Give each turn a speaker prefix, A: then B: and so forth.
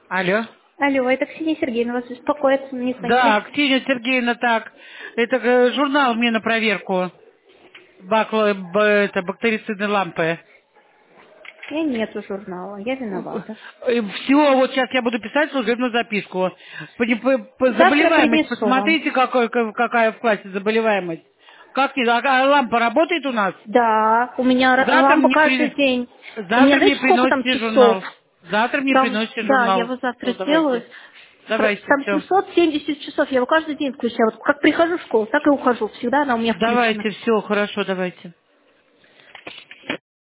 A: Алло.
B: Алло, это Ксения Сергеевна вас беспокоит, мне
A: Да,
B: звонили.
A: Ксения Сергеевна, так. Это журнал мне на проверку. Это бактерицидные лампы.
B: У меня нету журнала, я виновата.
A: Все, вот сейчас я буду писать служебную записку.
B: Завтра
A: Заболеваемость,
B: принесу вам.
A: посмотрите, какая в классе заболеваемость. Как не, а лампа работает у нас?
B: Да, у меня
A: Завтра
B: лампа
A: мне,
B: каждый день. У меня
A: завтра мне
B: знаете, сколько там
A: приносите
B: часов?
A: журнал. Завтра мне
B: Там,
A: приносите
B: да, я
A: журнал.
B: его завтра
A: Ну,
B: сделаю.
A: давайте. Давайте,
B: Там
A: все.
B: 770 часов, я его каждый день включаю. Вот как прихожу в школу, так и ухожу. Всегда она у меня включена.
A: Давайте, все, хорошо, давайте.